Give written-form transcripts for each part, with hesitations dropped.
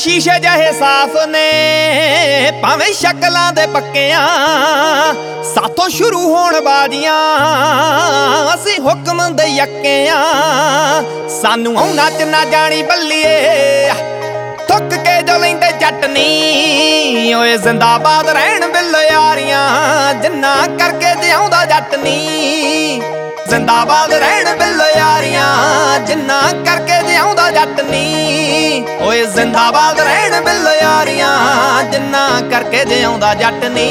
शीशे जहे साफ ने भावें शक्लां दे पक्कियां साथों शुरू होण बाजियां असीं हुक्म दे यक्कियां सानू औना च ना जानी बल्लीए थुक के जो लैंदे जट नी ओए जिंदाबाद रहण बिल्लो यारियां जिन्ना करके जिउंदा जट नी जिंदाबाद रहण बिल्लो यारियां जिन्ना करके जिउंदा जट नी ओए जिंदाबाद रहण बिल्लो यारियां जिन्ना करके जिउंदा जट नी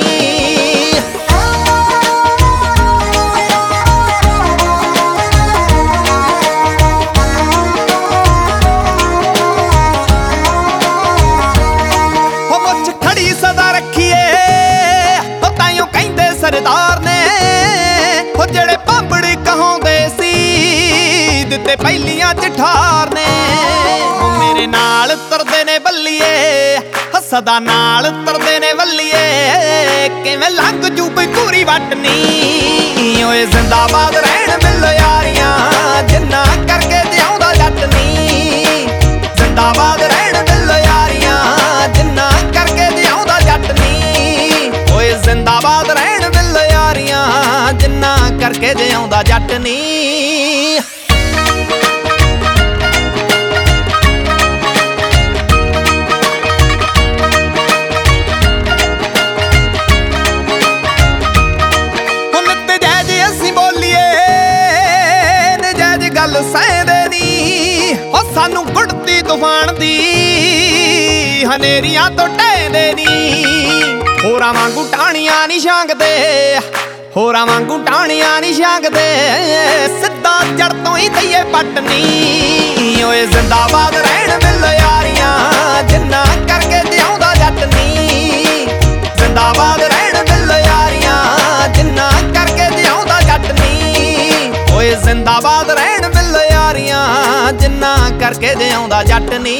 सरदार ने हो जेड़े भांबड़ी कहाउंदे सी दिते पहलियां च ठार ने ओ मेरे नाल तरदे ने बल्लीए सदा नाल तरदे ने बल्लीए किवें लंघ जू कोई पूरी वटनी ओए जिंदाबाद रहण बिल्लो यारियां जिन्ना करके जिउंदा जट नी जिंदाबाद रहण बिल्लो यारियां जिन्ना करके जिउंदा जट नी ओए जिंदाबाद रहण बिल्लो यारियां जिन्ना करके जिउंदा जट नी सहदे नी ओ सानू गुड़ती तूफान दी हनेरियां तो ढहदे नी होरां वांगू टाणियां नी छांगदे होरां वांगू टाणियां नी छांगदे सिद्धा जड़ तो ही दईए पटनी ओए जिंदाबाद रहण बिल्लो यारियां जिन्ना करके जिउंदा जट नी जिंदाबाद रहण बिल्लो यारियां जिन्ना करके जिउंदा जट नी ओए जिंदाबाद रहण बिल्लो यारियां जिन्ना करके जिउंदा जट नी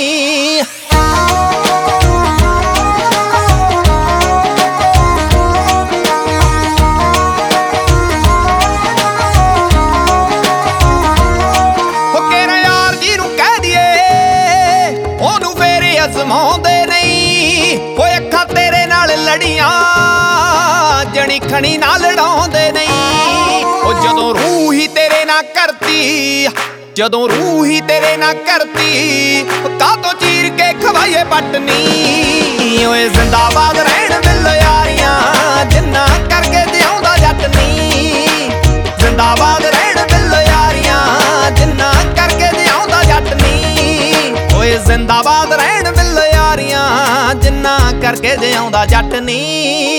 अजमाउंदे नहीं होए अखां तेरे नाल लड़ियां जणी खणी ना लड़ाउंदे नहीं ओ जदों रूह ही तेरे ना करती जदों रूह ही तेरे ना करती कातों चीर के खवाइए पटनी ओए जिंदाबाद रहण बिल्लो यारियां जिन्ना करके जिउंदा जट नी जिंदाबाद रहण बिल्लो यारियां जिन्ना करके जिउंदा जट नी ओए जिंदाबाद रहण बिल्लो यारियां जिन्ना करके जिउंदा जट नी